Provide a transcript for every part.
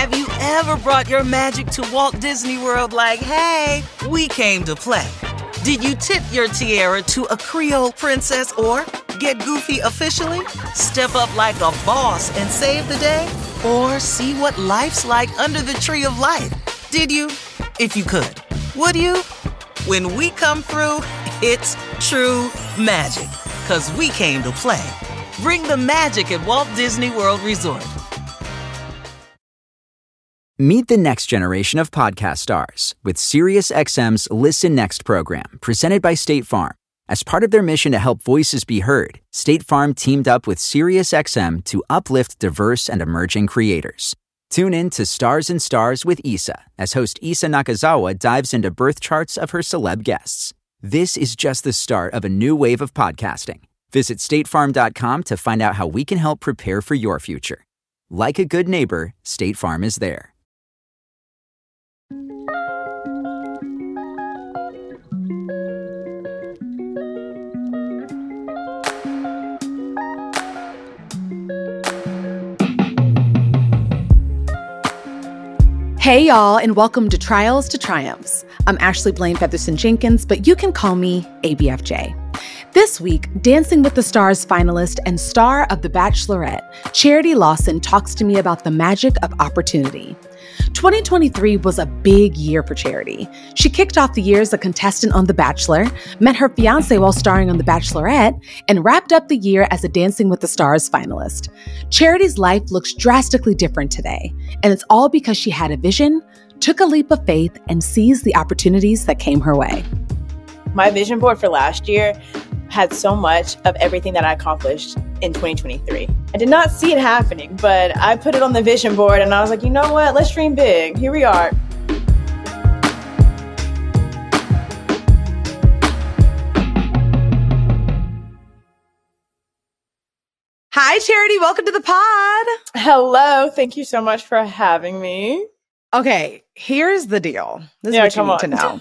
Have you ever brought your magic to Walt Disney World like, hey, we came to play? Did you tip your tiara to a Creole princess or get goofy officially? Step up like a boss and save the day? Or see what life's like under the tree of life? Did you? If you could. Would you? When we come through, it's true magic. 'Cause we came to play. Bring the magic at Walt Disney World Resort. Meet the next generation of podcast stars with SiriusXM's Listen Next program, presented by State Farm. As part of their mission to help voices be heard, State Farm teamed up with SiriusXM to uplift diverse and emerging creators. Tune in to Stars and Stars with Issa, as host Issa Nakazawa dives into birth charts of her celeb guests. This is just the start of a new wave of podcasting. Visit statefarm.com to find out how we can help prepare for your future. Like a good neighbor, State Farm is there. Hey y'all, and welcome to Trials to Triumphs. I'm Ashley Blaine Featherston Jenkins, but you can call me ABFJ. This week, Dancing with the Stars finalist and star of The Bachelorette, Charity Lawson talks to me about the magic of opportunity. 2023 was a big year for Charity. She kicked off the year as a contestant on The Bachelor, met her fiancé while starring on The Bachelorette, and wrapped up the year as a Dancing with the Stars finalist. Charity's life looks drastically different today, and it's all because she had a vision, took a leap of faith, and seized the opportunities that came her way. My vision board for last year had so much of everything that I accomplished in 2023. I did not see it happening, but I put it on the vision board and I was like, you know what? Let's dream big. Here we are. Hi, Charity. Welcome to the pod. Hello. Thank you so much for having me. Okay, here's the deal. This is what you need to know.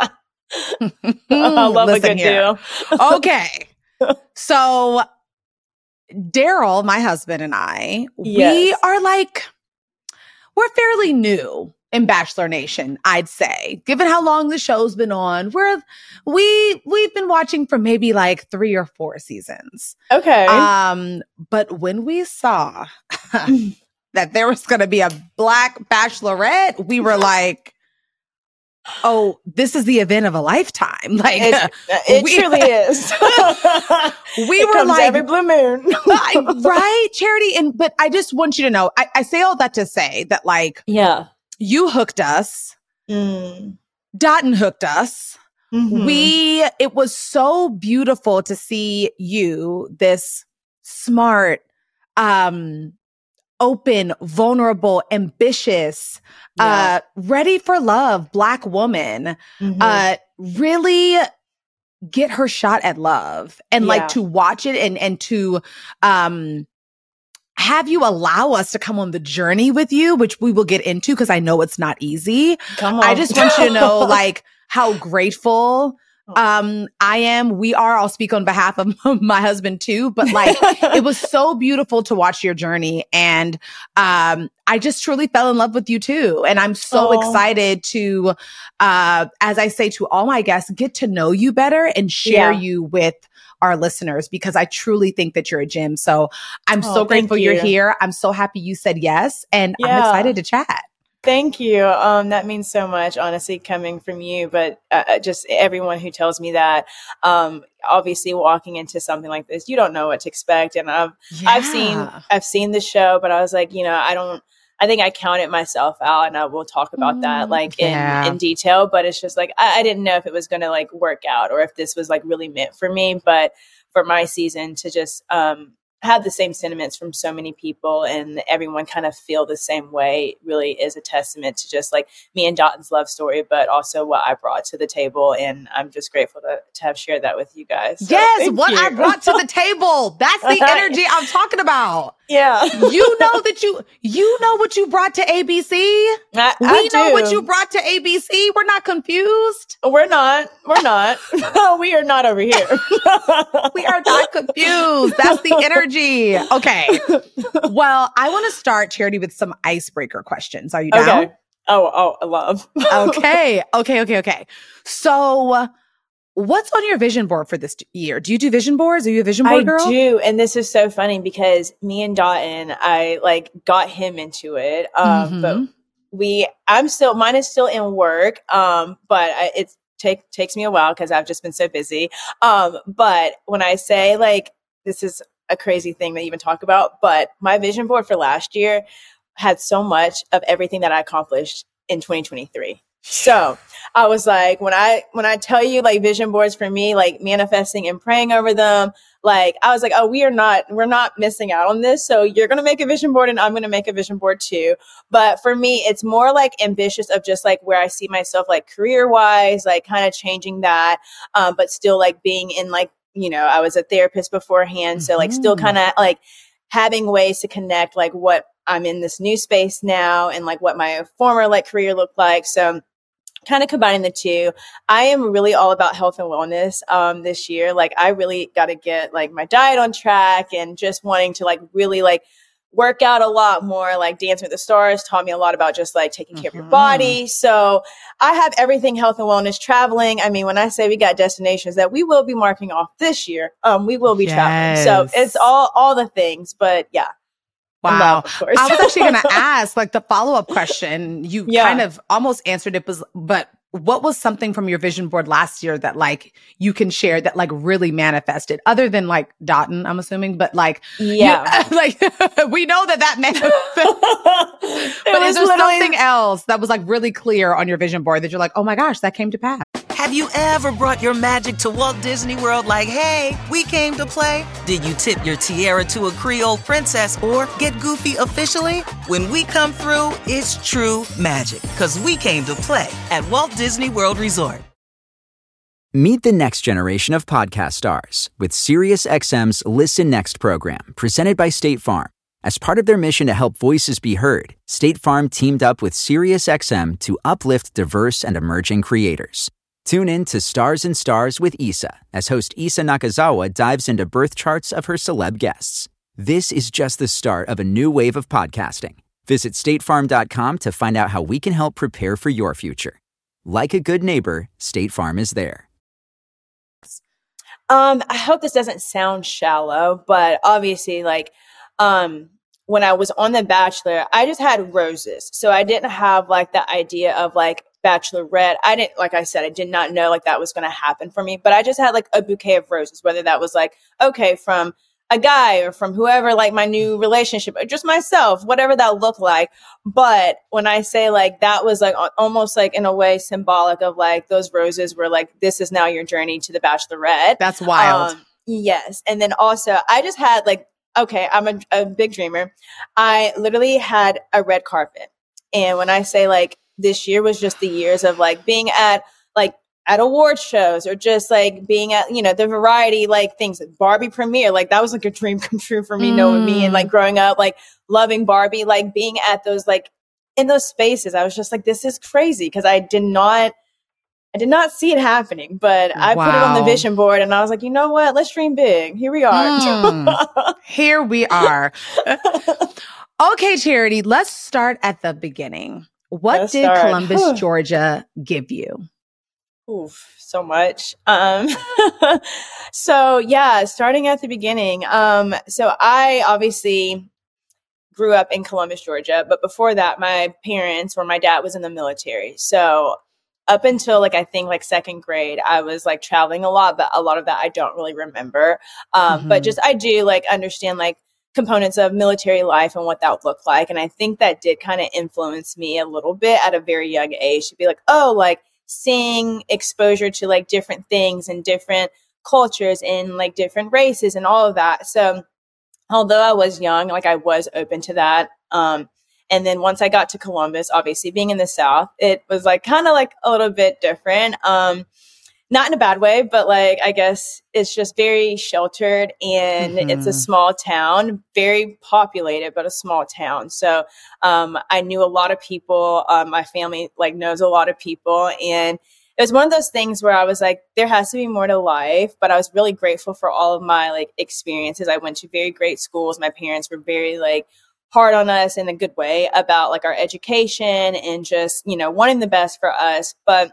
I love a good deal. Okay. So Daryl, my husband, and I, we are we're fairly new in Bachelor Nation, I'd say. Given how long the show's been on, we've been watching for maybe 3 or 4 seasons. Okay. But when we saw that there was going to be a Black Bachelorette, we were like, oh, this is the event of a lifetime. It truly is. We were comes every blue moon. Right, Charity? But I just want you to know, I say all that to say that you hooked us. Dotton hooked us. Mm-hmm. It was so beautiful to see you, this smart, open, vulnerable, ambitious, ready for love, Black woman, really get her shot at love and to watch it and to have you allow us to come on the journey with you, which we will get into because I know it's not easy. Come on. I just want you to know how grateful I am. We are. I'll speak on behalf of my husband too, but it was so beautiful to watch your journey. And I just truly fell in love with you too. And I'm so excited to, as I say to all my guests, get to know you better and share you with our listeners, because I truly think that you're a gem. So I'm so grateful you're here. I'm so happy you said yes. And I'm excited to chat. Thank you. That means so much, honestly, coming from you, but just everyone who tells me that, obviously walking into something like this, you don't know what to expect. And I've seen the show, but I was like, I think I counted myself out, and I will talk about that in detail, but it's just I didn't know if it was going to work out or if this was really meant for me, but for my season to just, have the same sentiments from so many people and everyone kind of feel the same way really is a testament to just me and Dotton's love story, but also what I brought to the table. And I'm just grateful to have shared that with you guys. So yes. What I brought to the table. That's the energy I'm talking about. Yeah. You know what you brought to ABC? We know what you brought to ABC. We're not confused. We're not. We are not over here. We are not confused. That's the energy. Okay. Well, I want to start, Charity, with some icebreaker questions. Are you down? Okay. Oh, I love. Okay. So, what's on your vision board for this year? Do you do vision boards? Are you a vision board girl? I do. And this is so funny because me and Dotton, I got him into it. But mine is still in work. But it takes me a while because I've just been so busy. But when I say this is a crazy thing to even talk about, but my vision board for last year had so much of everything that I accomplished in 2023. So I was like, when I tell you vision boards for me, manifesting and praying over them, I was like, oh, we're not missing out on this. So you're going to make a vision board and I'm going to make a vision board too. But for me, it's more ambitious of just where I see myself, career wise, kind of changing that. But still being in I was a therapist beforehand. So still kind of having ways to connect, what I'm in this new space now and what my former career looked like. So kind of combining the two. I am really all about health and wellness this year. I really got to get my diet on track and just wanting to really work out a lot more. Dancing with the Stars taught me a lot about just taking care of your body. So I have everything health and wellness, traveling. I mean, when I say we got destinations that we will be marking off this year, we will be traveling. So it's all the things, but yeah. Wow. Love, of course. I was actually going to ask the follow-up question. You kind of almost answered it, but what was something from your vision board last year that you can share that really manifested other than Dotton, I'm assuming, but we know that manifested. But is there something else that was really clear on your vision board that you're oh my gosh, that came to pass? Have you ever brought your magic to Walt Disney World hey, we came to play? Did you tip your tiara to a Creole princess or get goofy officially? When we come through, it's true magic, because we came to play at Walt Disney World Resort. Meet the next generation of podcast stars with SiriusXM's Listen Next program, presented by State Farm. As part of their mission to help voices be heard, State Farm teamed up with SiriusXM to uplift diverse and emerging creators. Tune in to Stars and Stars with Issa, as host Issa Nakazawa dives into birth charts of her celeb guests. This is just the start of a new wave of podcasting. Visit statefarm.com to find out how we can help prepare for your future. Like a good neighbor, State Farm is there. I hope this doesn't sound shallow, but obviously, when I was on The Bachelor, I just had roses. So I didn't have the idea of Bachelorette. I didn't, I said, I did not know that was going to happen for me, but I just had a bouquet of roses, whether that was okay, from a guy or from whoever, my new relationship or just myself, whatever that looked like. But when I say that was almost in a way symbolic of those roses were this is now your journey to the Bachelorette. That's wild. Yes. And then also I just had okay, I'm a big dreamer. I literally had a red carpet. And when I say this year was just the years of being at award shows or just being at, the variety, things, Barbie premiere, that was a dream come true for me, knowing me and growing up, loving Barbie, being at those, in those spaces. I was just this is crazy. Cause I did not see it happening, but I put it on the vision board and I was you know what? Let's dream big. Here we are. Here we are. Okay, Charity, let's start at the beginning. What did Columbus, Georgia give you? Oof, so much. So yeah, starting at the beginning. So I obviously grew up in Columbus, Georgia, but before that, my dad was in the military. So up until I think second grade, I was traveling a lot, but a lot of that I don't really remember. But just I do understand components of military life and what that would look like. And I think that did kind of influence me a little bit at a very young age to be seeing exposure to different things and different cultures and different races and all of that. So although I was young, I was open to that. And then once I got to Columbus, obviously being in the South, it was kind of a little bit different. not in a bad way, but like, I guess it's just very sheltered, and it's a small town, very populated, but a small town. So, I knew a lot of people. My family like knows a lot of people, and it was one of those things where I was like, there has to be more to life, but I was really grateful for all of my like experiences. I went to very great schools. My parents were very like hard on us in a good way about like our education and just, you know, wanting the best for us. But,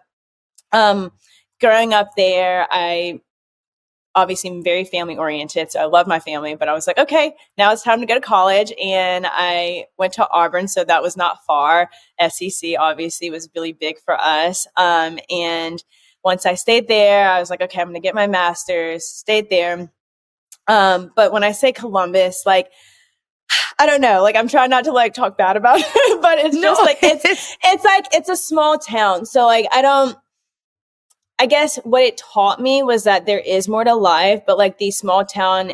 growing up there, I obviously am very family oriented. So I love my family, but I was like, okay, now it's time to go to college. And I went to Auburn. So that was not far. SEC obviously was really big for us. And once I stayed there, I was like, okay, I'm going to get my master's, stayed there. But when I say Columbus, like, I don't know, like I'm trying not to like talk bad about it, but it's just like, it's like, it's a small town. So like, I guess what it taught me was that there is more to life, but like these small town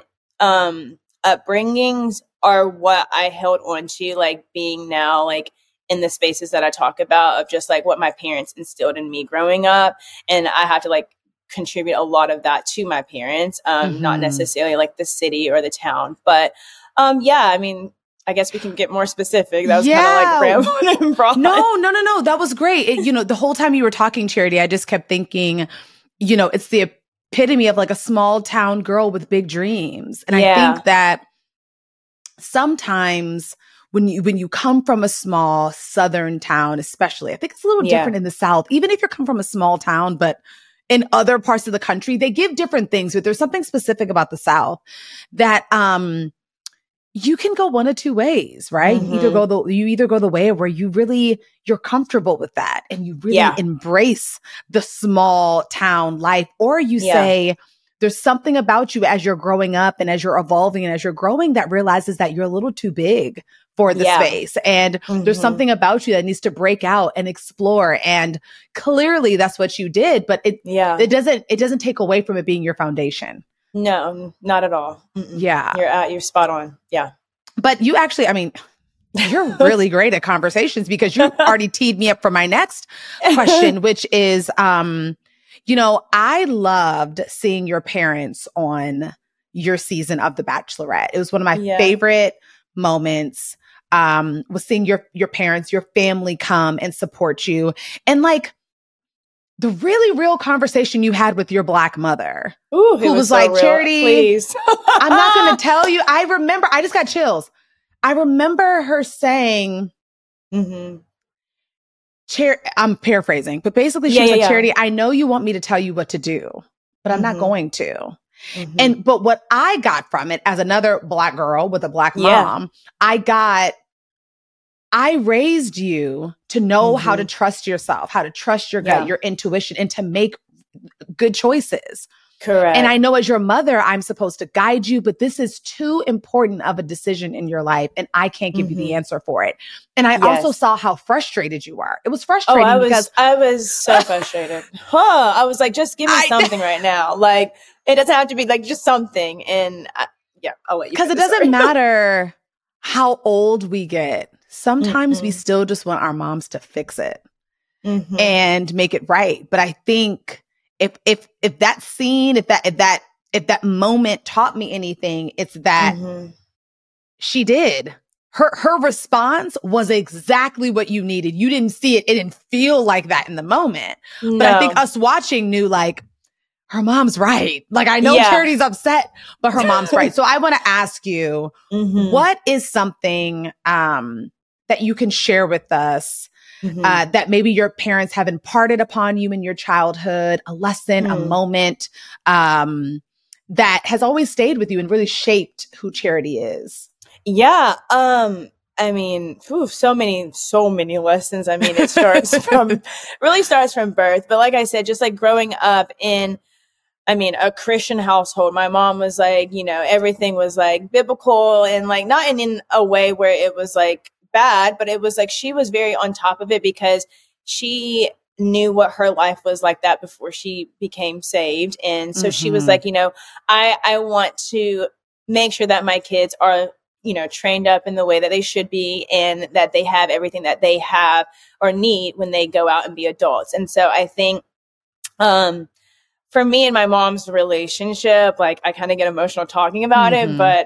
upbringings are what I held on to, like being now like in the spaces that I talk about of just like what my parents instilled in me growing up. And I have to like contribute a lot of that to my parents, not necessarily like the city or the town. But yeah, I mean, I guess we can get more specific. That was kind of like rambling and broad. No. That was great. You know, the whole time you were talking, Charity, I just kept thinking, you know, it's the epitome of like a small town girl with big dreams. And I think that sometimes when you come from a small Southern town, especially, I think it's a little different in the South, even if you come from a small town, but in other parts of the country, they give different things, but there's something specific about the South that, you can go one of two ways, right? You either go the way where you're comfortable with that and you really embrace the small town life, or you say there's something about you as you're growing up and as you're evolving and as you're growing that realizes that you're a little too big for the space. And there's something about you that needs to break out and explore. And clearly that's what you did, but it doesn't take away from it being your foundation. No, not at all. Yeah. You're spot on. Yeah. But you actually, I mean, you're really great at conversations because you already teed me up for my next question, which is, you know, I loved seeing your parents on your season of The Bachelorette. It was one of my favorite moments, was seeing your parents, your family come and support you. And like, the really real conversation you had with your Black mother, who was like, so Charity, please. I'm not going to tell you. I remember, I just got chills. I remember her saying, I'm paraphrasing, but basically she was like, Charity, I know you want me to tell you what to do, but I'm not going to. But what I got from it as another Black girl with a Black mom, I raised you to know how to trust yourself, how to trust your gut, your intuition, and to make good choices. Correct. And I know as your mother, I'm supposed to guide you, but this is too important of a decision in your life, and I can't give you the answer for it. And I also saw how frustrated you were. It was frustrating because I was so frustrated. I was like, just give me something right now. Like, it doesn't have to be like just something. And I'll let you. Because it doesn't matter how old we get. Sometimes we still just want our moms to fix it and make it right. But I think if that scene, if that moment taught me anything, it's that she did. Her response was exactly what you needed. You didn't see it. It didn't feel like that in the moment. No. But I think us watching knew like, her mom's right. Like, I know Charity's upset, but her mom's right. So I want to ask you, what is something that you can share with us that maybe your parents have imparted upon you in your childhood, a lesson, a moment that has always stayed with you and really shaped who Charity is? Yeah. I mean, so many lessons. I mean, it starts from birth. But like I said, just like growing up in, I mean, a Christian household, my mom was like, you know, everything was like biblical and like not in a way where it was like bad, but it was like she was very on top of it because she knew what her life was like that before she became saved. And so she was like, you know, I want to make sure that my kids are, you know, trained up in the way that they should be and that they have everything that they have or need when they go out and be adults. And so I think, for me and my mom's relationship, like I kind of get emotional talking about it, but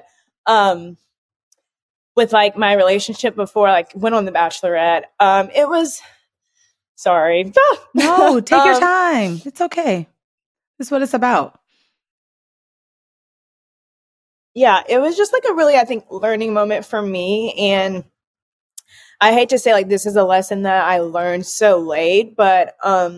with like my relationship before, like went on The Bachelorette, it was, sorry. No, take your time. It's okay. This is what it's about. Yeah, it was just like a really, I think, learning moment for me. And I hate to say like this is a lesson that I learned so late, but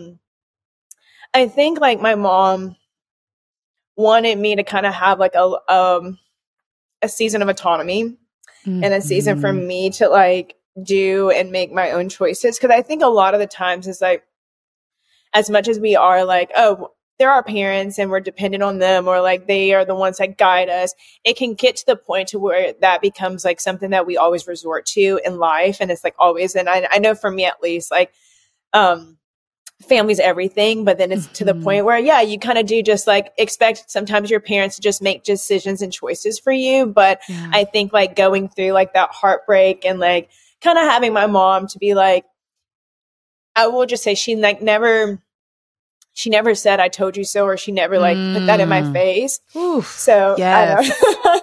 I think like my mom wanted me to kind of have like a season of autonomy and a season for me to like do and make my own choices. Cause I think a lot of the times it's like, as much as we are like, oh, they're our parents and we're dependent on them, or like they are the ones that guide us, it can get to the point to where that becomes like something that we always resort to in life. And it's like always, and I know for me at least, like, family's everything, but then it's to the point where, yeah, you kind of do just like expect sometimes your parents to just make decisions and choices for you. But I think like going through like that heartbreak and like kind of having my mom to be like, I will just say she never said I told you so, or she never like put that in my face. Oof. So yes.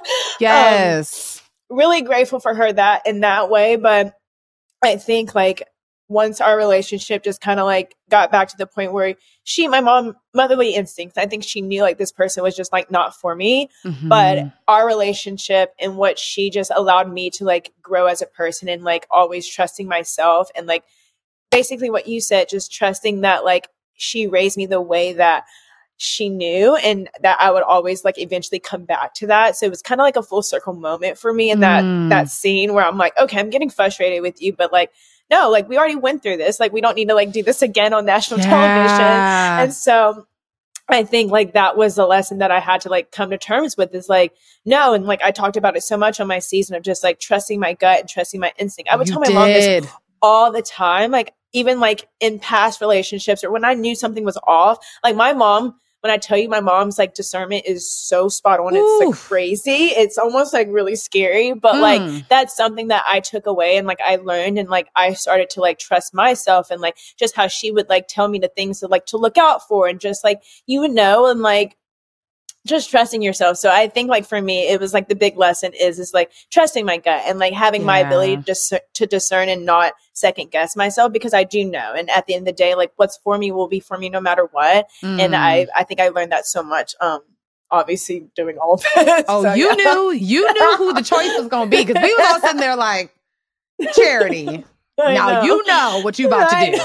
Yes. Really grateful for her that in that way. But I think like once our relationship just kind of like got back to the point where my mom, motherly instincts, I think she knew like this person was just like not for me, but our relationship and what she just allowed me to like grow as a person and like always trusting myself and like basically what you said, just trusting that like she raised me the way that she knew and that I would always like eventually come back to that. So it was kind of like a full circle moment for me in that scene where I'm like, okay, I'm getting frustrated with you, but like, no, like we already went through this. Like we don't need to like do this again on national television. And so I think like that was the lesson that I had to like come to terms with is like, no. And like I talked about it so much on my season of just like trusting my gut and trusting my instinct. I would tell my mom this all the time, like even like in past relationships or when I knew something was off, like my mom, when I tell you my mom's like discernment is so spot on, it's like crazy. It's almost like really scary, but like that's something that I took away and like I learned and like I started to like trust myself and like just how she would like tell me the things to like to look out for and just like, you would know, and like just trusting yourself. So I think like for me, it was like the big lesson is like trusting my gut and like having my ability to discern and not second guess myself, because I do know. And at the end of the day, like what's for me will be for me no matter what. And I think I learned that so much. Obviously doing all of this. Oh, so, you knew who the choice was going to be, because we was all sitting there like, Charity. Now you know what you about to do.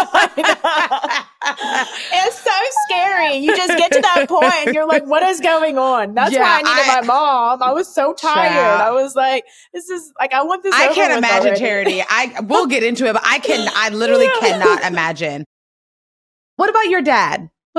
It's so scary. You just get to that point and you're like, what is going on? That's why I needed my mom. I was so tired. I was like, this is like, I want this. I can't imagine already. Charity. We'll get into it, but I literally cannot imagine. What about your dad? My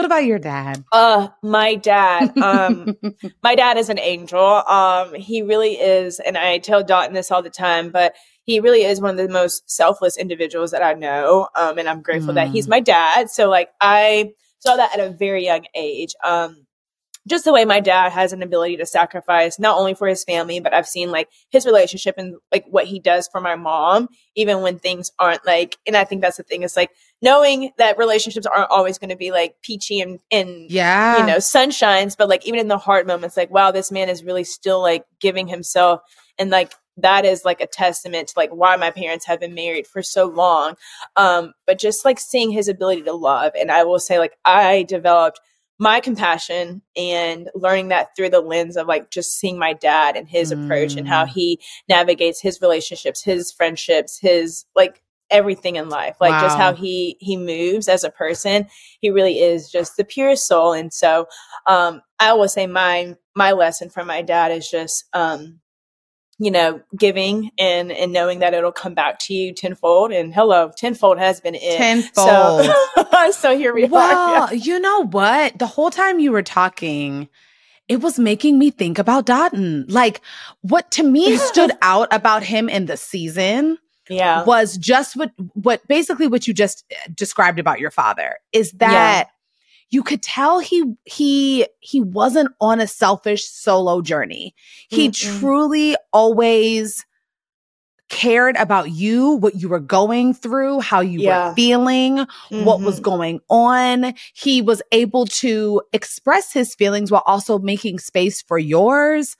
dad. My dad is an angel. He really is. And I tell Dotun this all the time, but he really is one of the most selfless individuals that I know. And I'm grateful that he's my dad. So like I saw that at a very young age. Just the way my dad has an ability to sacrifice not only for his family, but I've seen like his relationship and like what he does for my mom, even when things aren't like, and I think that's the thing, is like knowing that relationships aren't always going to be like peachy and you know, sunshines, but like even in the hard moments, like, wow, this man is really still like giving himself. And like, that is like a testament to like why my parents have been married for so long. But just like seeing his ability to love. And I will say like, I developed my compassion and learning that through the lens of like just seeing my dad and his approach and how he navigates his relationships, his friendships, his like everything in life, like just how he moves as a person. He really is just the purest soul. And so I will say my lesson from my dad is just you know, giving and knowing that it'll come back to you tenfold. And tenfold has been it. Tenfold. So here we are. Well, you know what? The whole time you were talking, it was making me think about Dotun. Like, what to me stood out about him in the season was just what basically what you just described about your father, is that you could tell he wasn't on a selfish solo journey. He truly always cared about you, what you were going through, how you were feeling, what was going on. He was able to express his feelings while also making space for yours.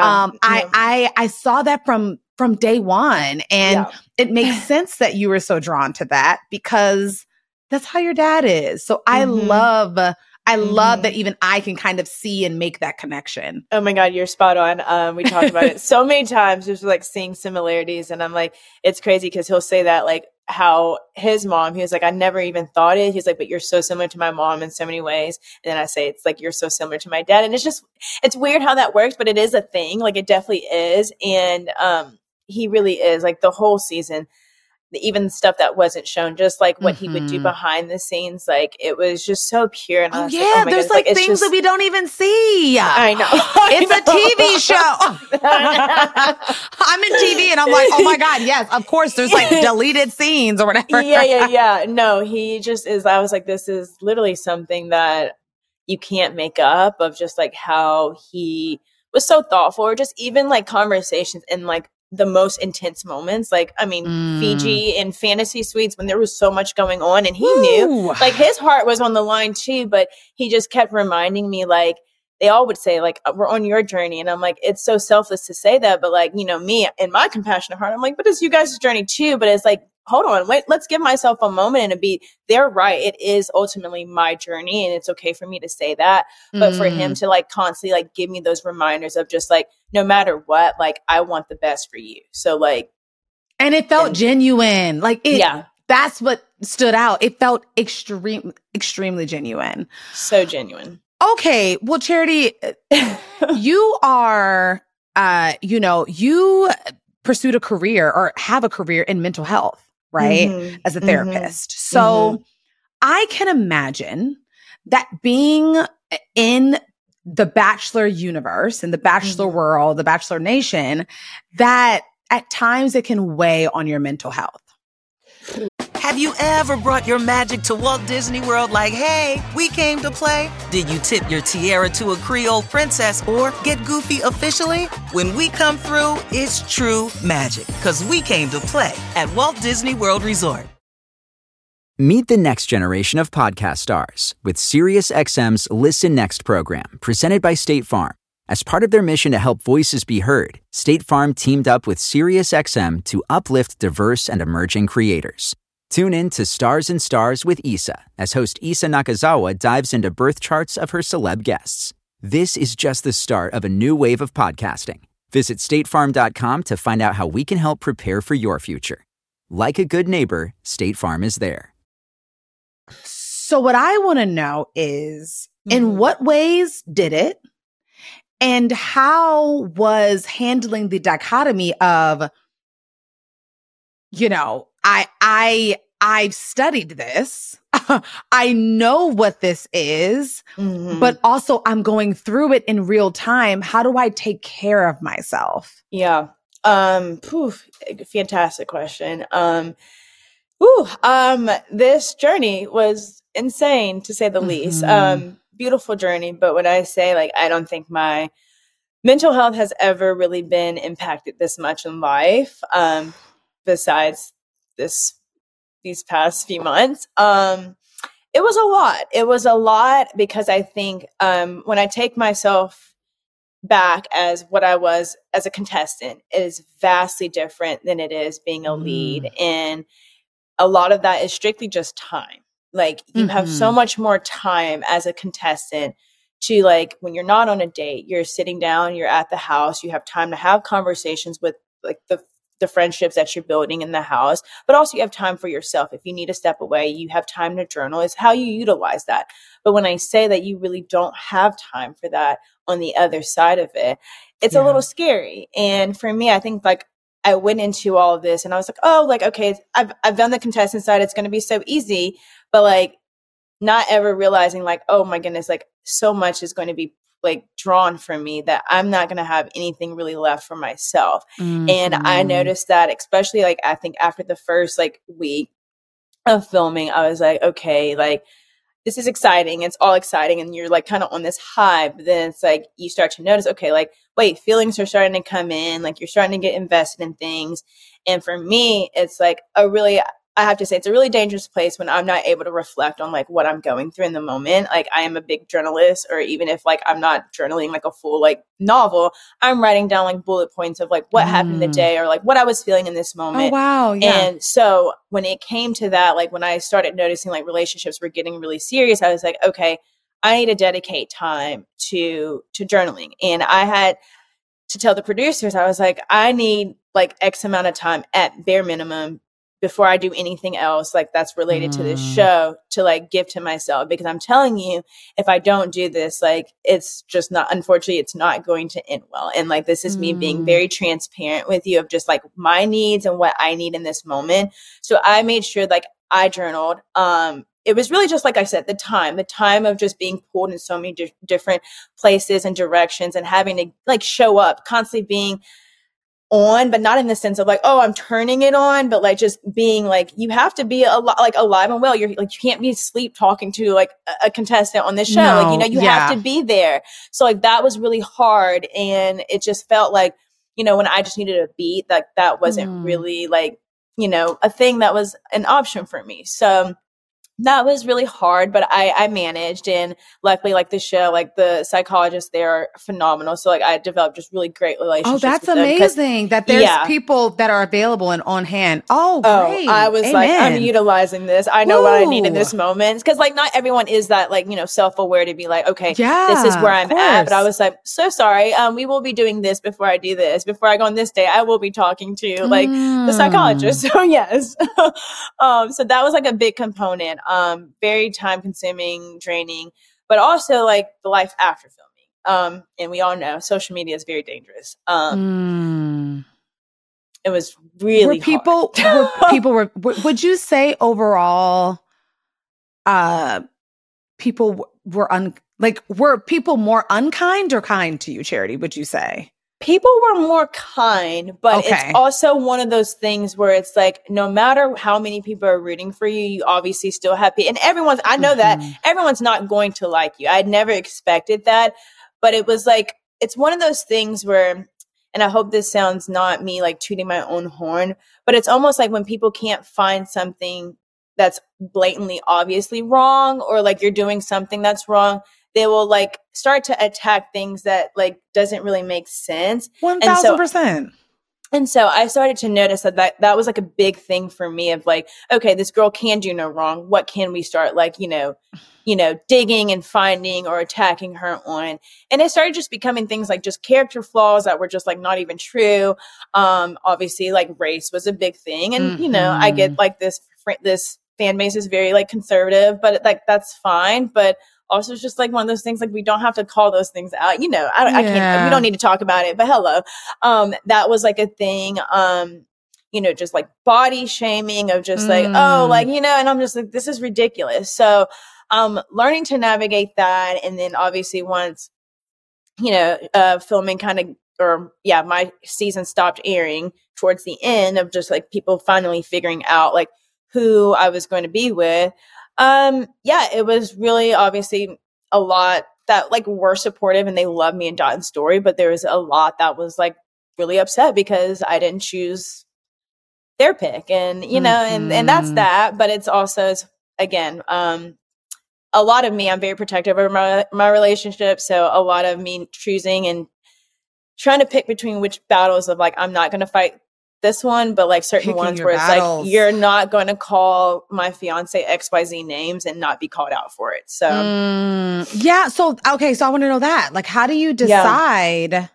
I saw that from day one. And it makes sense that you were so drawn to that because that's how your dad is. So I love that even I can kind of see and make that connection. Oh my God, you're spot on. We talked about it so many times, just like seeing similarities. And I'm like, it's crazy because he'll say that like how his mom, he was like, I never even thought it. He's like, but you're so similar to my mom in so many ways. And then I say, it's like, you're so similar to my dad. And it's weird how that works, but it is a thing. Like it definitely is. And he really is like the whole season. Even stuff that wasn't shown, just like what he would do behind the scenes, like it was just so pure. And I was like, oh my there's goodness, like things that we don't even see. I know. It's a TV show. I'm in TV and I'm like, oh my God, yes, of course. There's like deleted scenes or whatever. Yeah. No, he just is. I was like, this is literally something that you can't make up, of just like how he was so thoughtful, or just even like conversations and like the most intense moments. Like, I mean, Fiji and Fantasy Suites, when there was so much going on and he knew like his heart was on the line too, but he just kept reminding me, like, they all would say like, we're on your journey. And I'm like, it's so selfless to say that, but like, you know, me and my compassionate heart, I'm like, but it's you guys' journey too. But it's like, hold on, wait, let's give myself a moment and they're right. It is ultimately my journey and it's okay for me to say that. But for him to like constantly like give me those reminders of just like, no matter what, like I want the best for you. So like. And it felt genuine. Like that's what stood out. It felt extremely genuine. So genuine. Okay. Well, Charity, you are, you pursued a career or have a career in mental health, right? As a therapist. So I can imagine that being in the Bachelor universe, in the Bachelor world, the Bachelor Nation, that at times it can weigh on your mental health. Have you ever brought your magic to Walt Disney World like, hey, we came to play? Did you tip your tiara to a Creole princess or get goofy officially? When we come through, it's true magic, because we came to play at Walt Disney World Resort. Meet the next generation of podcast stars with SiriusXM's Listen Next program, presented by State Farm. As part of their mission to help voices be heard, State Farm teamed up with SiriusXM to uplift diverse and emerging creators. Tune in to Stars and Stars with Issa, as host Issa Nakazawa dives into birth charts of her celeb guests. This is just the start of a new wave of podcasting. Visit statefarm.com to find out how we can help prepare for your future. Like a good neighbor, State Farm is there. So what I want to know is, in what ways did it? And how was handling the dichotomy of, I've studied this. I know what this is, but also I'm going through it in real time. How do I take care of myself? Yeah. Fantastic question. This journey was insane, to say the least. Beautiful journey. But when I say, like, I don't think my mental health has ever really been impacted this much in life, besides these past few months. It was a lot. It was a lot because I think when I take myself back as what I was as a contestant, it is vastly different than it is being a lead. And a lot of that is strictly just time. Like, you have so much more time as a contestant to, like, when you're not on a date, you're sitting down, you're at the house, you have time to have conversations with, like, the friendships that you're building in the house, but also you have time for yourself. If you need to step away, you have time to journal. It's how you utilize that. But when I say that you really don't have time for that on the other side of it, it's a little scary. And for me, I think, like, I went into all of this and I was like, oh, like, okay, I've done the contestant side. It's going to be so easy. But, like, not ever realizing, like, oh my goodness, like, so much is going to be, like, drawn from me that I'm not going to have anything really left for myself. And I noticed that, especially, like, I think after the first, like, week of filming, I was like, okay, like, this is exciting. It's all exciting. And you're like kind of on this high, but then it's like, you start to notice, okay, like, wait, feelings are starting to come in, like you're starting to get invested in things. And for me, it's like I have to say, it's a really dangerous place when I'm not able to reflect on like what I'm going through in the moment. Like I am a big journalist, or even if like I'm not journaling like a full like novel, I'm writing down like bullet points of like what happened the day, or like what I was feeling in this moment. Oh, wow. Yeah. And so when it came to that, like when I started noticing like relationships were getting really serious, I was like, okay, I need to dedicate time to journaling. And I had to tell the producers, I was like, I need like X amount of time at bare minimum before I do anything else like that's related to this show to like give to myself, because I'm telling you, if I don't do this, like it's just not, unfortunately, it's not going to end well. And like, this is me being very transparent with you of just like my needs and what I need in this moment. So I made sure like I journaled. It was really just, like I said, the time of just being pulled in so many different places and directions, and having to like show up, constantly being on, but not in the sense of like, oh, I'm turning it on, but like just being like, you have to be like alive and well. You're like, you can't be asleep talking to like a contestant on this show. No, like, you know, you have to be there. So like that was really hard. And it just felt like, you know, when I just needed a beat, like that wasn't really like, you know, a thing that was an option for me. So that was really hard, but I managed. And luckily, like the show, like the psychologists there are phenomenal. So like I developed just really great relationships. Oh, that's with them amazing that there's people that are available and on hand. Oh, great. I was like, I'm utilizing this. I know what I need in this moment. Because like not everyone is that like, you know, self-aware to be like, okay, this is where I'm at. But I was like, so sorry. We will be doing this before I do this. Before I go on this day, I will be talking to like the psychologist. So yes. So that was like a big component. Very time consuming, draining, but also like the life after filming. And we all know social media is very dangerous. It was really hard. Would you say overall, people were people more unkind or kind to you, Charity, would you say? People were more kind, but it's also one of those things where it's like, no matter how many people are rooting for you, you obviously still have people. And I know that everyone's not going to like you. I'd never expected that, but it was like, it's one of those things where, and I hope this sounds not me like tooting my own horn, but it's almost like when people can't find something that's blatantly obviously wrong, or like you're doing something that's wrong, they will like start to attack things that like doesn't really make sense. 1000%. And so I started to notice that was like a big thing for me of like, okay, this girl can do no wrong. What can we start like, you know, digging and finding or attacking her on? And it started just becoming things like just character flaws that were just like not even true. Obviously like race was a big thing. And, you know, I get like this fan base is very like conservative, but like, that's fine. But also, it's just like one of those things, like we don't have to call those things out. You know, I can't, we don't need to talk about it, but hello. That was like a thing, you know, just like body shaming of just like, oh, like, you know, and I'm just like, this is ridiculous. So, learning to navigate that. And then obviously once, you know, filming my season stopped airing towards the end of just like people finally figuring out like who I was going to be with. It was really obviously a lot that like were supportive and they loved me and Dot and Story, but there was a lot that was like really upset because I didn't choose their pick, and you know, and that's that. But it's also, again, a lot of me, I'm very protective of my relationship, so a lot of me choosing and trying to pick between which battles of like I'm not going to fight this one, but like certain Picking ones where battles. It's like you're not going to call my fiance XYZ names and not be called out for it. So so I want to know that, like, how do you decide?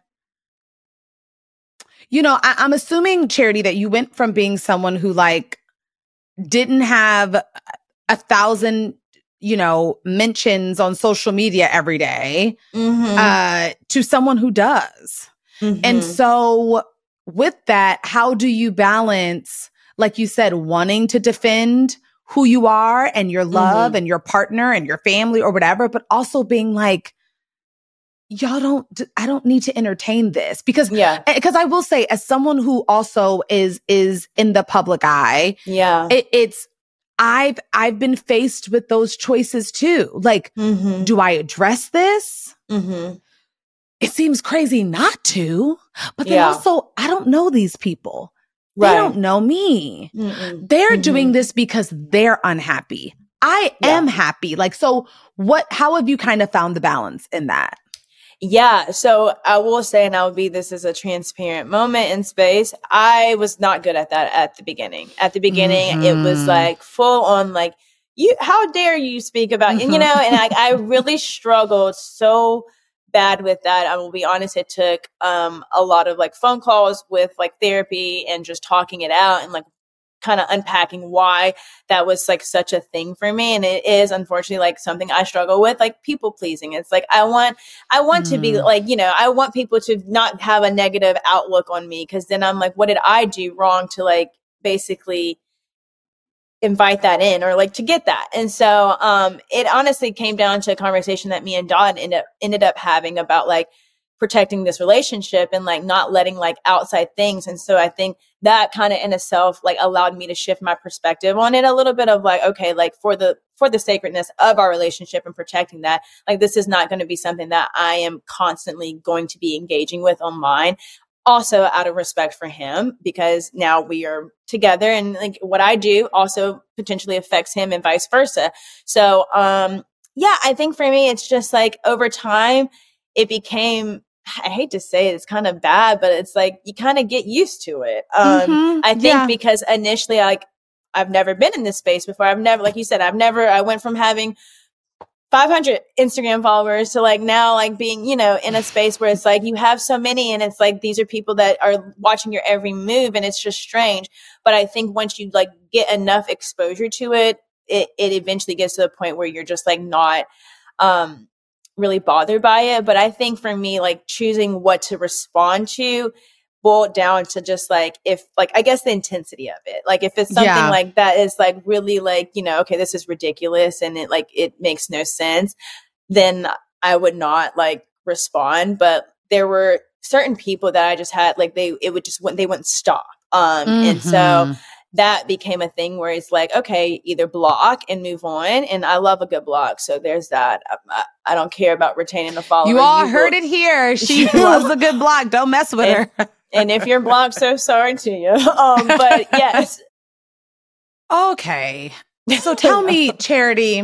You know, I'm assuming, Charity, that you went from being someone who like didn't have 1,000 you know mentions on social media every day to someone who does. And so with that, how do you balance, like you said, wanting to defend who you are and your love and your partner and your family or whatever, but also being like, I don't need to entertain this because I will say, as someone who also is in the public eye, I've been faced with those choices too. Like, do I address this? It seems crazy not to, but then also I don't know these people. They don't know me. They're doing this because they're unhappy. I am happy. Like, so how have you kind of found the balance in that? Yeah. So I will say, and this is a transparent moment in space. I was not good at that at the beginning. At the beginning, it was like full on like, how dare you speak about, and, and I really struggled so bad with that. I will be honest. It took a lot of like phone calls with like therapy and just talking it out and like kind of unpacking why that was like such a thing for me. And it is unfortunately like something I struggle with, like people pleasing. It's like, I want to be like, I want people to not have a negative outlook on me. Cause then I'm like, what did I do wrong to like basically invite that in or like to get that? And so, it honestly came down to a conversation that me and Dawn ended up having about like protecting this relationship and like not letting like outside things. And so I think that kind of in itself like allowed me to shift my perspective on it a little bit of like, okay, like for the sacredness of our relationship and protecting that, like this is not going to be something that I am constantly going to be engaging with online. Also out of respect for him, because now we are together and like what I do also potentially affects him and vice versa. So, I think for me, it's just like over time, it became, I hate to say it, it's kind of bad, but it's like you kind of get used to it. I think because initially, like I've never been in this space before. I've never, like you said, I went from having 500 Instagram followers to like now like being, in a space where it's like you have so many and it's like these are people that are watching your every move and it's just strange. But I think once you like get enough exposure to it, it eventually gets to the point where you're just like not really bothered by it. But I think for me, like choosing what to respond to boiled down to just like, if like, I guess the intensity of it, like if it's something like that is like really like, okay, this is ridiculous and it makes no sense, then I would not like respond. But there were certain people that I just had like, they wouldn't stop. And so that became a thing where it's like, okay, either block and move on. And I love a good block. So there's that. I don't care about retaining the follower. You all heard it here. She loves a good block. Don't mess with her. And if you're blocked, so sorry to you. But yes. Okay. So tell me, Charity,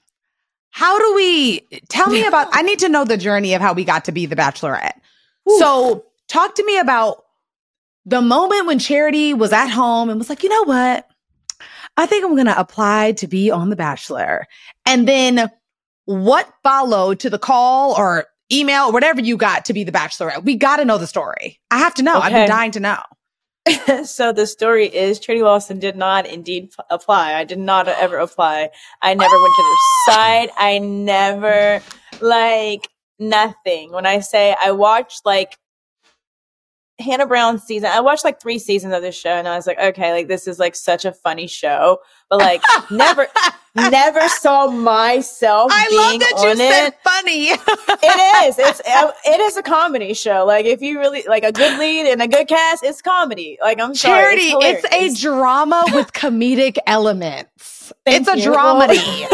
tell me about, I need to know the journey of how we got to be the Bachelorette. Ooh. So talk to me about the moment when Charity was at home and was like, you know what? I think I'm going to apply to be on The Bachelor. And then what followed to the call or email, or whatever you got to be the Bachelorette? We got to know the story. I have to know. Okay. I've been dying to know. So the story is Charity Lawson did not indeed apply. I did not ever apply. I never went to their site. I never like nothing. When I say I watched like Hannah Brown's season, I watched like 3 seasons of this show and I was like, okay, like this is like such a funny show, but like never saw myself being on it. I love that you said funny. It is a comedy show. Like if you really like a good lead and a good cast, it's comedy. Like I'm sorry. Charity, it's a drama with comedic elements. It's a dramedy.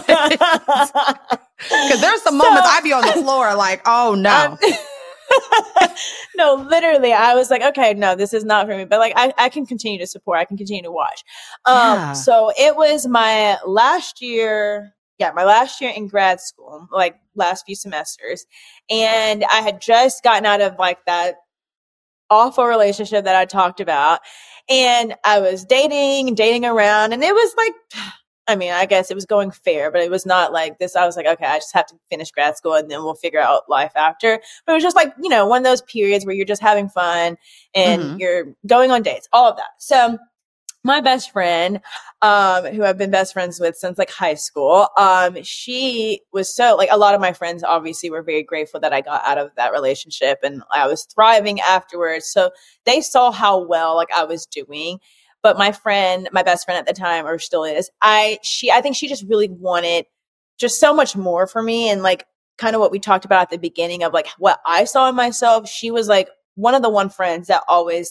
Because there's some moments I be on the floor like, oh no. No, literally, I was like, okay, no, this is not for me. But like, I can continue to support. I can continue to watch. So it was my last year in grad school, like last few semesters. And I had just gotten out of like that awful relationship that I talked about. And I was dating around. And it was like, I mean, I guess it was going fair, but it was not like this. I was like, okay, I just have to finish grad school and then we'll figure out life after. But it was just like, one of those periods where you're just having fun and you're going on dates, all of that. So my best friend, who I've been best friends with since like high school, she was so like, a lot of my friends obviously were very grateful that I got out of that relationship and I was thriving afterwards. So they saw how well like I was doing. But my best friend at the time, or still is, I think she just really wanted just so much more for me. And like kind of what we talked about at the beginning of like what I saw in myself. She was like one of the friends that always like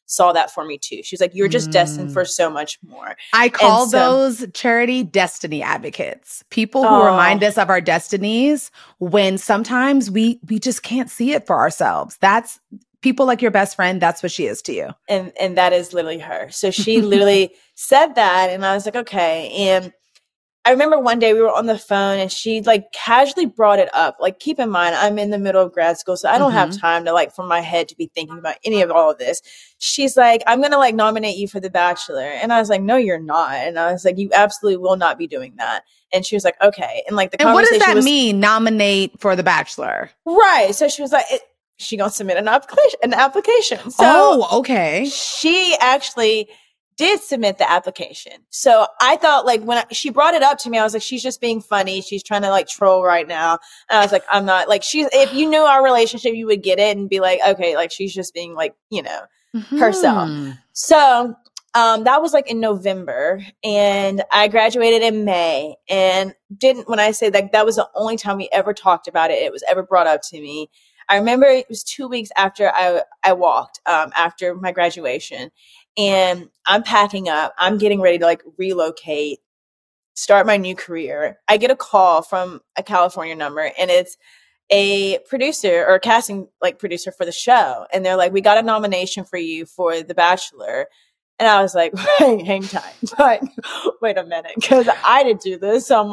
saw that for me too. She's like, you're just destined for so much more. I call those Charity destiny advocates. People who remind us of our destinies when sometimes we just can't see it for ourselves. That's people like your best friend. That's what she is to you. And that is literally her. So she literally said that, and I was like, okay. And I remember one day we were on the phone and she like casually brought it up. Like, keep in mind, I'm in the middle of grad school, so I don't have time to like, from my head to be thinking about any of all of this. She's like, I'm going to like nominate you for The Bachelor. And I was like, no, you're not. And I was like, you absolutely will not be doing that. And she was like, okay. And like the conversation what does that mean, nominate for The Bachelor? Right. So she was like, she going to submit an application. So okay. She actually did submit the application. So I thought like when she brought it up to me, I was like, she's just being funny. She's trying to like troll right now. And I was like, I'm not like, if you knew our relationship, you would get it and be like, okay, like she's just being like, you know, herself. So that was like in November, and I graduated in May, and when I say that was the only time we ever talked about it. It was ever brought up to me. I remember it was 2 weeks after I walked, after my graduation. And I'm packing up. I'm getting ready to like relocate, start my new career. I get a call from a California number, and it's a producer or a casting like producer for the show. And they're like, we got a nomination for you for The Bachelor. And I was like, hang tight. Like, wait a minute, because I didn't do this. So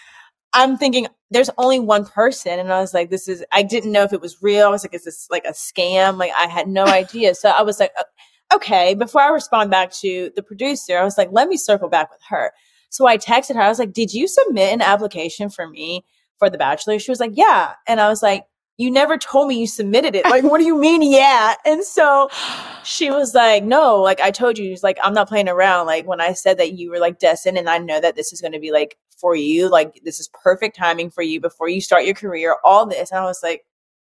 I'm thinking there's only one person. And I was like, I didn't know if it was real. I was like, is this like a scam? Like, I had no idea. So I was like, okay, before I respond back to the producer, I was like, let me circle back with her. So I texted her. I was like, did you submit an application for me for The Bachelor? She was like, yeah. And I was like, you never told me you submitted it. Like, what do you mean? Yeah. And so she was like, no, like I told you, like, I'm not playing around. Like when I said that you were like destined, and I know that this is going to be like for you, like this is perfect timing for you before you start your career, all this. And I was like,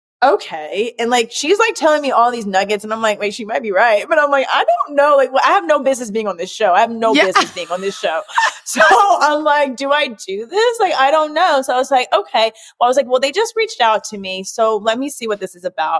okay. And like, she's like telling me all these nuggets, and I'm like, wait, she might be right. But I'm like, I don't know. Like, I have no business being on this show. I have no business being on this show. So I'm like, do I do this? Like, I don't know. So I was like, okay. Well, I was like, well, they just reached out to me, so let me see what this is about.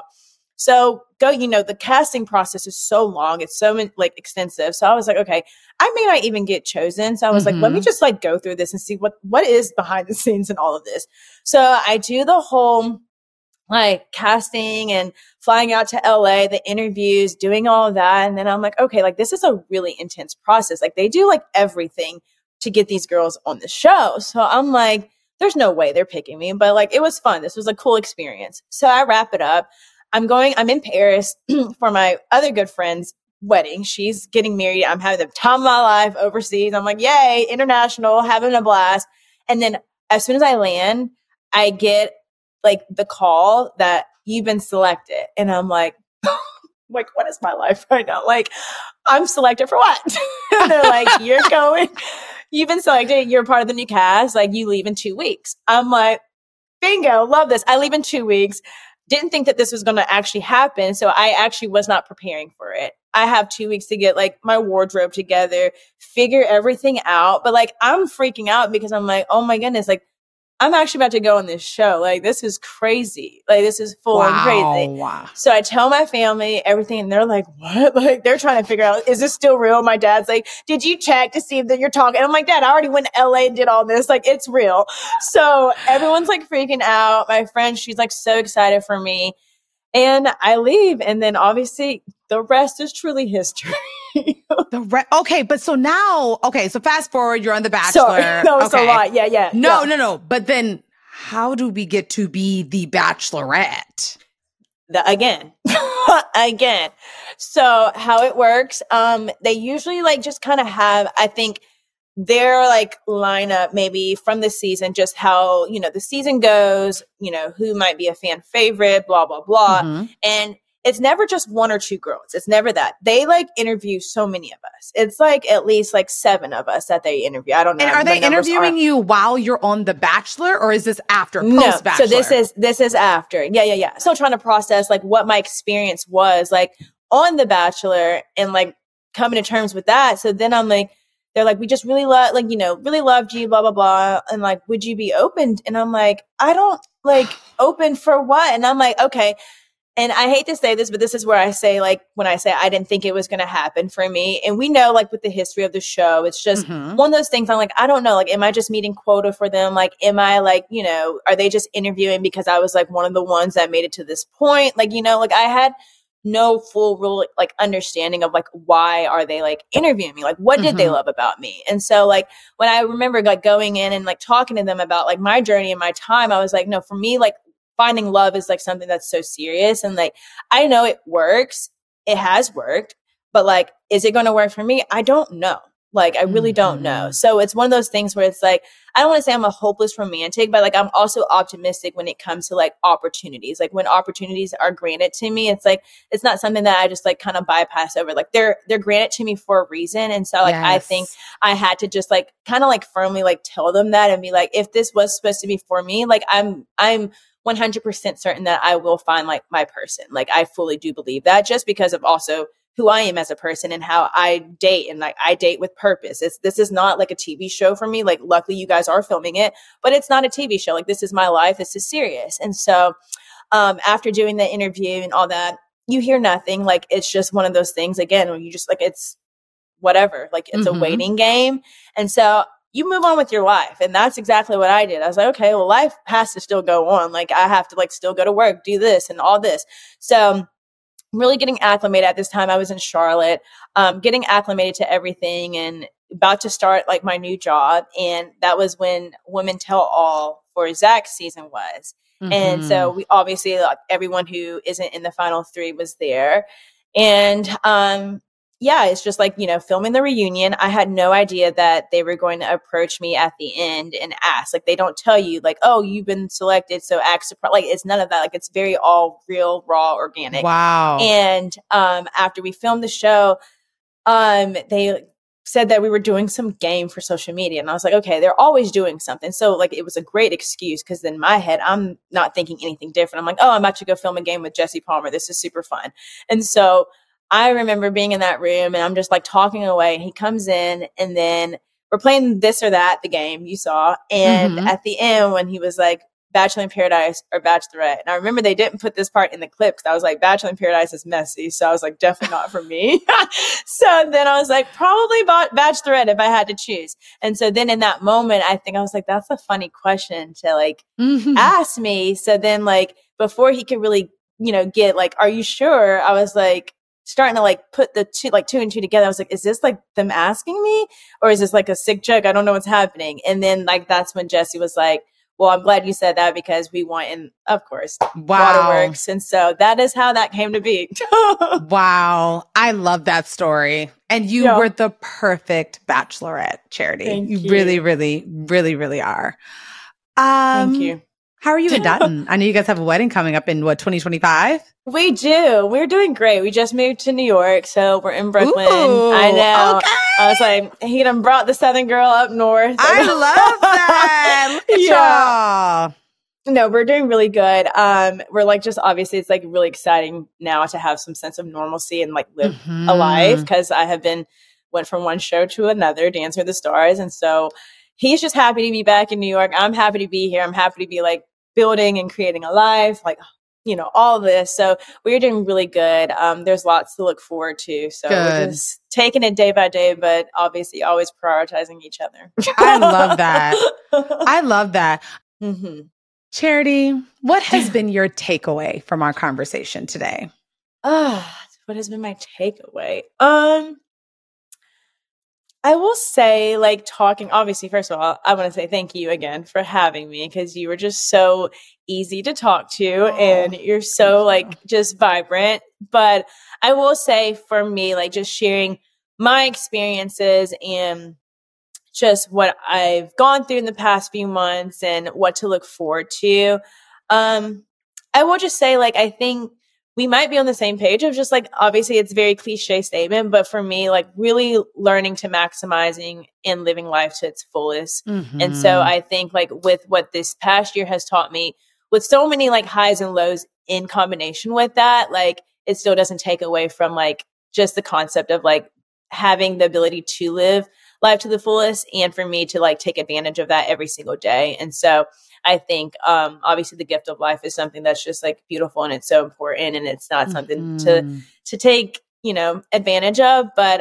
So the casting process is so long. It's so like extensive. So I was like, okay, I may not even get chosen. So I was like, let me just like go through this and see what is behind the scenes in all of this. So I do the whole like casting and flying out to LA, the interviews, doing all of that. And then I'm like, okay, like this is a really intense process. Like they do like everything to get these girls on the show. So I'm like, there's no way they're picking me, but like, it was fun. This was a cool experience. So I wrap it up. I'm in Paris for my other good friend's wedding. She's getting married. I'm having the time of my life overseas. I'm like, yay, international, having a blast. And then as soon as I land, I get like the call that you've been selected. And I'm like, what is my life right now? Like, I'm selected for what? And they're like, you've been selected. You're part of the new cast. Like, you leave in 2 weeks. I'm like, bingo, love this. I leave in 2 weeks. Didn't think that this was going to actually happen. So I actually was not preparing for it. I have 2 weeks to get like my wardrobe together, figure everything out. But like, I'm freaking out because I'm like, oh my goodness, like, I'm actually about to go on this show. Like, this is crazy. Like, this is full on crazy. Wow. So I tell my family everything, and they're like, what? Like, they're trying to figure out, is this still real? My dad's like, did you check to see that you're talking? And I'm like, Dad, I already went to LA and did all this. Like, it's real. So everyone's like freaking out. My friend, she's like so excited for me. And I leave. And then obviously the rest is truly history. So fast forward, you're on The Bachelor. Sorry, that was a lot. Yeah. No. But then how do we get to be the Bachelorette? Again. So how it works, they usually like just kind of have, I think, their like lineup maybe from the season, just how, the season goes, who might be a fan favorite, blah, blah, blah. And it's never just one or two girls. It's never that. They like interview so many of us. It's like at least like 7 of us that they interview. I don't know. And are they interviewing you while you're on The Bachelor, or is this after, post-Bachelor? So this is after. Yeah. Still trying to process like what my experience was like on The Bachelor and like coming to terms with that. So then I'm like, they're like, we just really really loved you, blah, blah, blah. And like, would you be open? And I'm like, I don't like open for what? And I'm like, okay. And I hate to say this, but this is where I say, like, when I say I didn't think it was going to happen for me. And we know, like, with the history of the show, it's just one of those things. I'm like, I don't know. Like, am I just meeting quota for them? Like, am I like, you know, are they just interviewing because I was like one of the ones that made it to this point? Like, you know, like I had no full real like understanding of like, why are they like interviewing me? Like, what did they love about me? And so like, when I remember like going in and like talking to them about like my journey and my time, I was like, no, for me, like, finding love is like something that's so serious. And like, I know it works. It has worked, but like, is it going to work for me? I don't know. Like, I really don't know. So it's one of those things where it's like, I don't want to say I'm a hopeless romantic, but like, I'm also optimistic when it comes to like opportunities. Like when opportunities are granted to me, it's like, it's not something that I just like kind of bypass over. Like they're granted to me for a reason. And so like, I think I had to just like kind of like firmly like tell them that and be like, if this was supposed to be for me, like I'm 100% certain that I will find like my person. Like I fully do believe that, just because of also who I am as a person and how I date, and like I date with purpose. This is not like a TV show for me. Like luckily you guys are filming it, but it's not a TV show. Like this is my life. This is serious. And so after doing the interview and all that, you hear nothing. Like it's just one of those things again, when you just like, it's whatever, like it's a waiting game. And so you move on with your life. And that's exactly what I did. I was like, okay, well, life has to still go on. Like I have to like still go to work, do this and all this. So really getting acclimated at this time. I was in Charlotte, getting acclimated to everything and about to start like my new job. And that was when Women Tell All for Zach's season was. And so we obviously, like everyone who isn't in the final 3 was there. And yeah, it's just like, you know, filming the reunion. I had no idea that they were going to approach me at the end and ask. Like, they don't tell you, like, oh, you've been selected, so act surprised. Like, it's none of that. Like, it's very all real, raw, organic. Wow. And after we filmed the show, they said that we were doing some game for social media. And I was like, okay, they're always doing something. So, like, it was a great excuse because in my head, I'm not thinking anything different. I'm like, oh, I'm about to go film a game with Jesse Palmer. This is super fun. And so I remember being in that room and I'm just like talking away. He comes in and then we're playing this or that, the game you saw. And at the end, when he was like, Bachelor in Paradise or Bachelorette. And I remember they didn't put this part in the clip because I was like, Bachelor in Paradise is messy. So I was like, definitely not for me. So then I was like, probably Bachelorette if I had to choose. And so then in that moment, I think I was like, that's a funny question to like ask me. So then like, before he could really, you know, get like, are you sure? I was like, starting to like put the two and two together. I was like, is this like them asking me or is this like a sick joke? I don't know what's happening. And then like, that's when Jesse was like, well, I'm glad you said that because we want in, of course, Waterworks. And so that is how that came to be. Wow. I love that story. And you were the perfect Bachelorette, Charity. Thank you. Really, really, really, really are. Thank you. How are you in Dutton? I know you guys have a wedding coming up in what, 2025? We do. We're doing great. We just moved to New York, so we're in Brooklyn. Ooh, I know. Okay. I was like, he done brought the Southern girl up north. I love that. Look at y'all. No, we're doing really good. We're like, just obviously it's like really exciting now to have some sense of normalcy and like live a life, because I have went from one show to another, Dancing with the Stars. And so he's just happy to be back in New York. I'm happy to be here. I'm happy to be like building and creating a life, like, you know, all this. So we're doing really good. There's lots to look forward to. So we're just taking it day by day, but obviously always prioritizing each other. I love that. I love that. Charity, what has been your takeaway from our conversation today? What has been my takeaway? I will say, like, talking, obviously, first of all, I want to say thank you again for having me, because you were just so easy to talk to and you're so like just vibrant. But I will say for me, like just sharing my experiences and just what I've gone through in the past few months and what to look forward to. I will just say, like, I think we might be on the same page of just like, obviously it's a very cliche statement, but for me, like really learning to maximizing and living life to its fullest. And so I think like with what this past year has taught me, with so many like highs and lows in combination with that, like it still doesn't take away from like just the concept of like having the ability to live life to the fullest, and for me to like take advantage of that every single day. And so I think, obviously the gift of life is something that's just like beautiful, and it's so important, and it's not something to take, advantage of. But,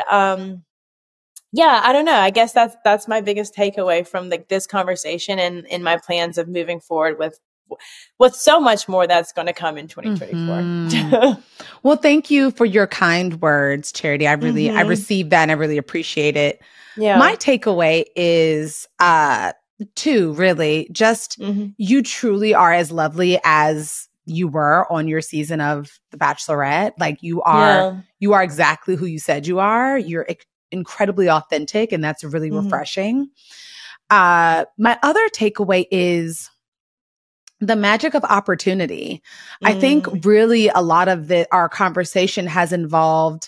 yeah, I don't know. I guess that's my biggest takeaway from this conversation, and in my plans of moving forward with so much more that's going to come in 2024. Well, thank you for your kind words, Charity. I received that, and I really appreciate it. Yeah. My takeaway is, two, really, just you truly are as lovely as you were on your season of The Bachelorette. Like you are exactly who you said you are. You're incredibly authentic, and that's really refreshing. My other takeaway is the magic of opportunity. I think really a lot of our conversation has involved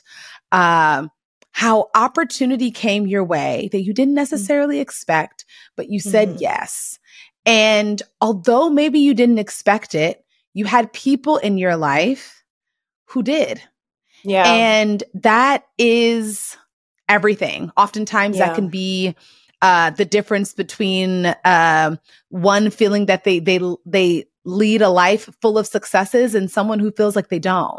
how opportunity came your way that you didn't necessarily expect, but you said yes. And although maybe you didn't expect it, you had people in your life who did. Yeah. And that is everything. Oftentimes that can be the difference between one feeling that they lead a life full of successes and someone who feels like they don't.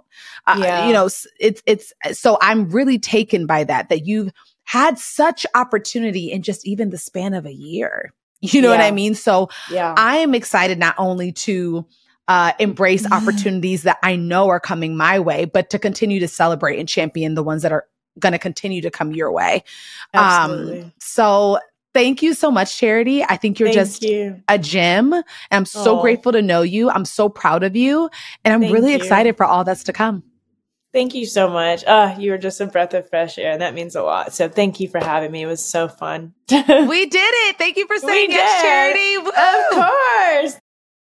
It's so I'm really taken by that you've had such opportunity in just even the span of a year. You know what I mean? So I am excited not only to embrace opportunities that I know are coming my way, but to continue to celebrate and champion the ones that are going to continue to come your way. Absolutely. So thank you so much, Charity. I think you're a gem. And I'm so grateful to know you. I'm so proud of you. And I'm really excited for all that's to come. Thank you so much. You were just a breath of fresh air, and that means a lot. So thank you for having me. It was so fun. We did it. Thank you for saying yes, Charity. Woo! Of course.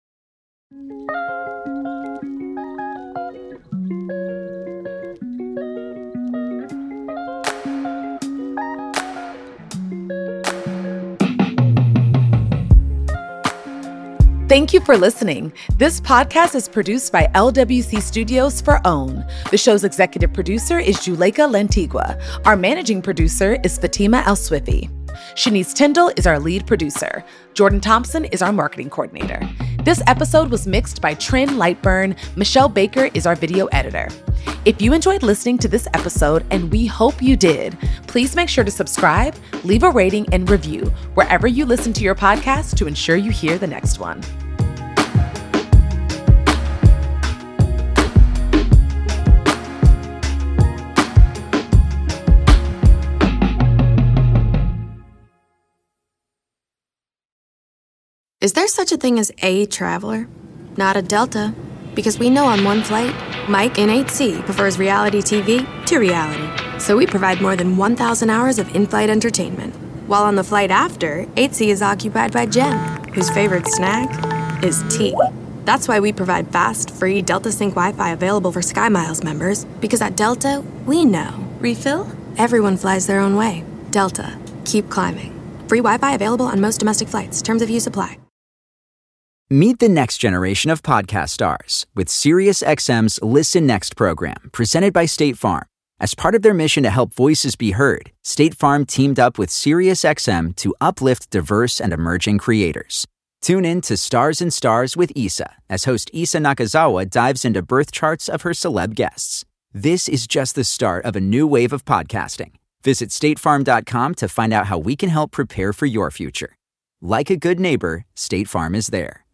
Thank you for listening. This podcast is produced by LWC Studios for OWN. The show's executive producer is Juleka Lantigua. Our managing producer is Fatima El-Swifi. Shanice Tyndall is our lead producer. Jordan Thompson is our marketing coordinator. This episode was mixed by Trin Lightburn. Michelle Baker is our video editor. If you enjoyed listening to this episode, and we hope you did, please make sure to subscribe, leave a rating, and review wherever you listen to your podcast to ensure you hear the next one. Is there such a thing as a traveler? Not a Delta. Because we know on one flight, Mike in 8C prefers reality TV to reality. So we provide more than 1,000 hours of in-flight entertainment. While on the flight after, 8C is occupied by Jen, whose favorite snack is tea. That's why we provide fast, free Delta Sync Wi-Fi available for SkyMiles members. Because at Delta, we know. Refill? Everyone flies their own way. Delta. Keep climbing. Free Wi-Fi available on most domestic flights. Terms of use apply. Meet the next generation of podcast stars with SiriusXM's Listen Next program, presented by State Farm. As part of their mission to help voices be heard, State Farm teamed up with SiriusXM to uplift diverse and emerging creators. Tune in to Stars and Stars with Issa, as host Issa Nakazawa dives into birth charts of her celeb guests. This is just the start of a new wave of podcasting. Visit statefarm.com to find out how we can help prepare for your future. Like a good neighbor, State Farm is there.